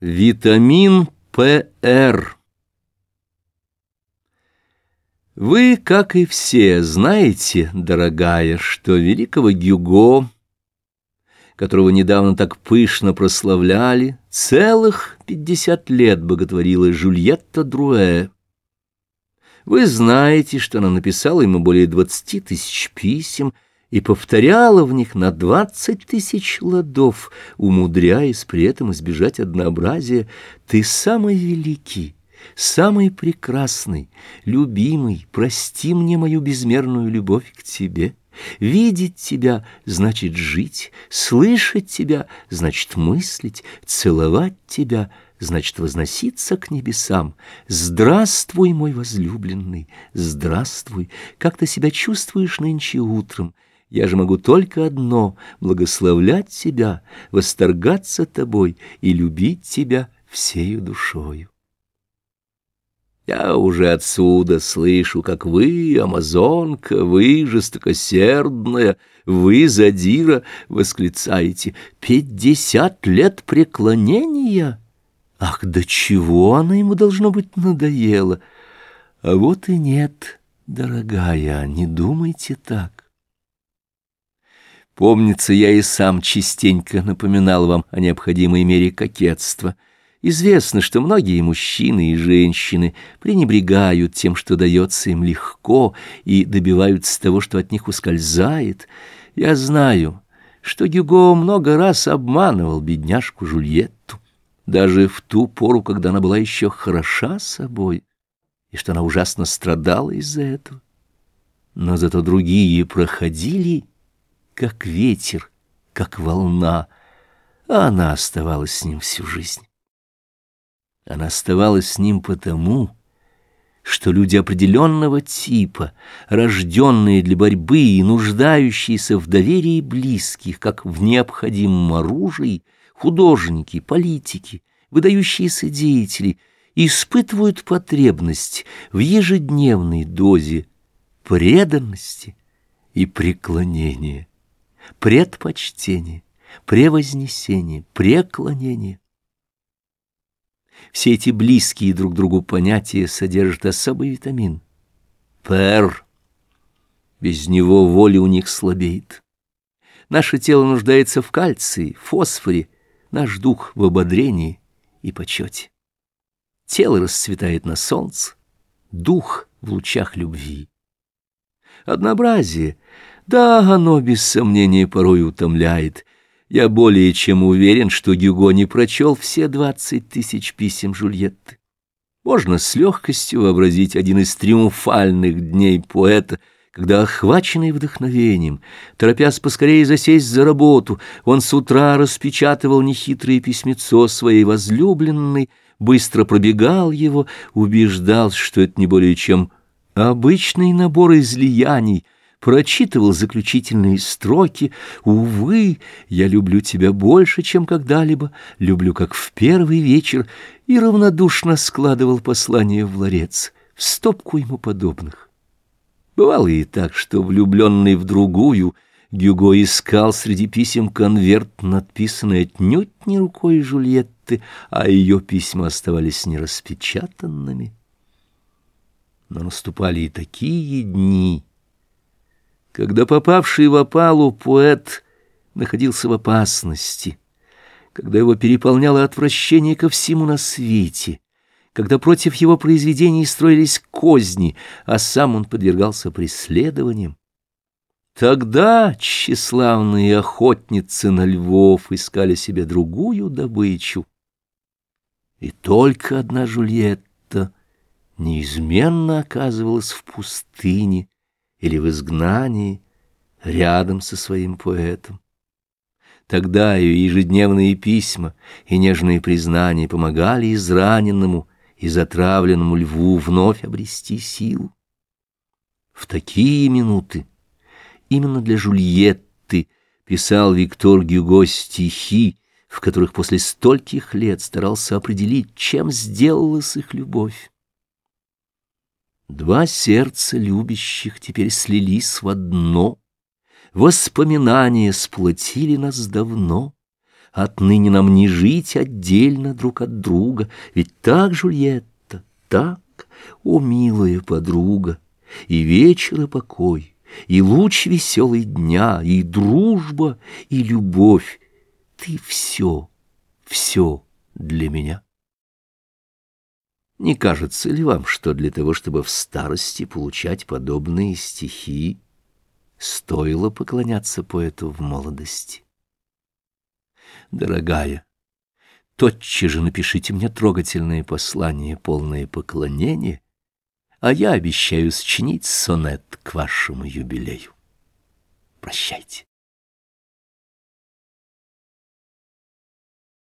Витамин ПР. Вы, как и все, знаете, дорогая, что великого Гюго, которого недавно так пышно прославляли, целых 50 лет боготворила Жюльетта Дrouet. Вы знаете, что она написала ему более 20 тысяч писем и повторяла в них на 20 тысяч ладов, умудряясь при этом избежать однообразия. «Ты самый великий, самый прекрасный, любимый, прости мне мою безмерную любовь к тебе. Видеть тебя — значит жить, слышать тебя — значит мыслить, целовать тебя — значит возноситься к небесам. Здравствуй, мой возлюбленный, здравствуй, как ты себя чувствуешь нынче утром? Я же могу только одно — благословлять тебя, восторгаться тобой и любить тебя всею душою». Я уже отсюда слышу, как вы, амазонка, вы, жестокосердная, вы, задира, восклицаете: 50 лет преклонения! Ах, до чего она ему, должно быть, надоела! А вот и нет, дорогая, не думайте так. Помнится, я и сам частенько напоминал вам о необходимой мере кокетства. Известно, что многие мужчины и женщины пренебрегают тем, что дается им легко, и добиваются того, что от них ускользает. Я знаю, что Гюго много раз обманывал бедняжку Жюльетту, даже в ту пору, когда она была еще хороша собой, и что она ужасно страдала из-за этого. Но зато другие проходили, как ветер, как волна, а она оставалась с ним всю жизнь. Она оставалась с ним потому, что люди определенного типа, рожденные для борьбы и нуждающиеся в доверии близких, как в необходимом оружии, художники, политики, выдающиеся деятели, испытывают потребность в ежедневной дозе преданности и преклонения, предпочтения, превознесения, преклонения. Все эти близкие друг другу понятия содержат особый витамин — ПР. Без него воля у них слабеет. Наше тело нуждается в кальции, фосфоре, наш дух в ободрении и почете. Тело расцветает на солнце, дух в лучах любви. Однообразие, да, оно без сомнения порой утомляет. Я более чем уверен, что Гюго не прочел все 20 тысяч писем Жюльетты. Можно с легкостью вообразить один из триумфальных дней поэта, когда, охваченный вдохновением, торопясь поскорее засесть за работу, он с утра распечатывал нехитрое письмецо своей возлюбленной, быстро пробегал его, убеждался, что это не более чем обычный набор излияний, прочитывал заключительные строки: «Увы, я люблю тебя больше, чем когда-либо, люблю, как в первый вечер», и равнодушно складывал послание в ларец, в стопку ему подобных. Бывало и так, что, влюбленный в другую, Гюго искал среди писем конверт, надписанный отнюдь не рукой Жюльетты, а ее письма оставались нераспечатанными. Но наступали и такие дни, когда попавший в опалу поэт находился в опасности, когда его переполняло отвращение ко всему на свете, когда против его произведений строились козни, а сам он подвергался преследованиям. Тогда тщеславные охотницы на львов искали себе другую добычу. И только одна Жюльетта неизменно оказывалась в пустыне или в изгнании рядом со своим поэтом. Тогда ее ежедневные письма и нежные признания помогали израненному и затравленному льву вновь обрести силу. В такие минуты именно для Жюльетты писал Виктор Гюго стихи, в которых после стольких лет старался определить, чем сделалась их любовь. Два сердца любящих теперь слились в одно, воспоминания сплотили нас давно, Отныне нам не жить отдельно друг от друга, ведь так, Жюльетта, так, о, милая подруга, и вечер, и покой, и луч веселый дня, и дружба, и любовь. Ты все, все для меня. Не кажется ли вам, что для того, чтобы в старости получать подобные стихи, стоило поклоняться поэту в молодости? Дорогая, тотчас же напишите мне трогательное послание, полное поклонения, а я обещаю сочинить сонет к вашему юбилею. Прощайте.